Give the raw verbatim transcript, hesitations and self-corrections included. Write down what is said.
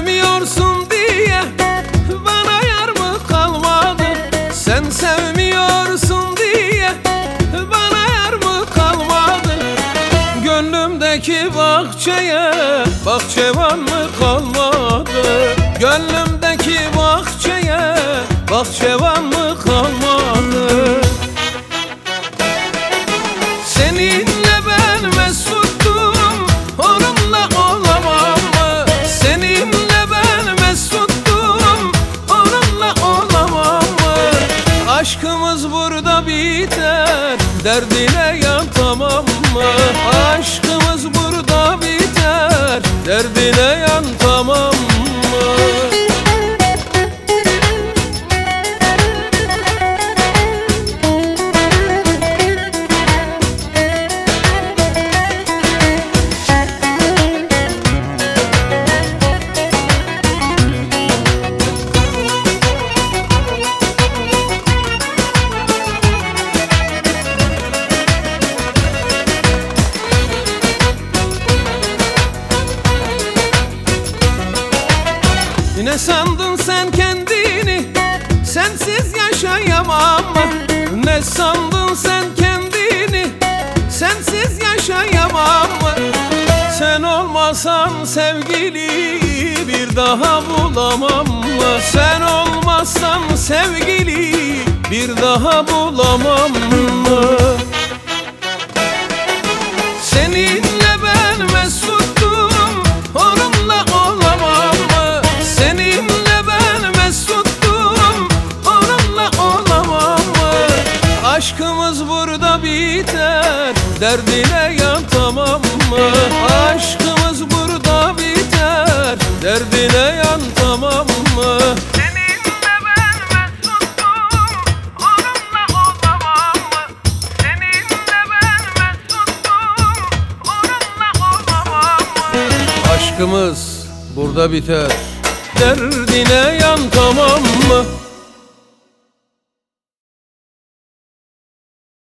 sevmiyorsun diye bana yar mı kalmadı? Sen sevmiyorsun diye bana yar mı kalmadı? Gönlümdeki bahçeye bahçevan mı kalmadı? Gönlümdeki bahçeye bahçevan mı kalmadı? Seninle ben mesuttum, onunla olamam mı? Seninle ben mesuttum, onunla olamam mı? Aşkımız burada biter, derdine yan tamam mı? Aşkımız burada biter, derdine yan tamam mı? Ne sandın sen kendini, sensiz yaşayamam mı? Ne sandın sen kendini, sensiz yaşayamam mı? Sen olmasan sevgili bir daha bulamam mı? Sen olmazsan sevgili bir daha bulamam mı? Seninle ben mesuttum, onunla olamam mı? Seninle ben mesuttum, onunla olamam mı? Aşkımız burada biter, derdine yan tamam mı? Aşkımız burada biter, derdine yan tamam mı? Seninle ben mesuttum, onunla olamam mı? Seninle ben mesuttum, onunla olamam mı? Aşkımız burada biter, derdine yan tamam mı?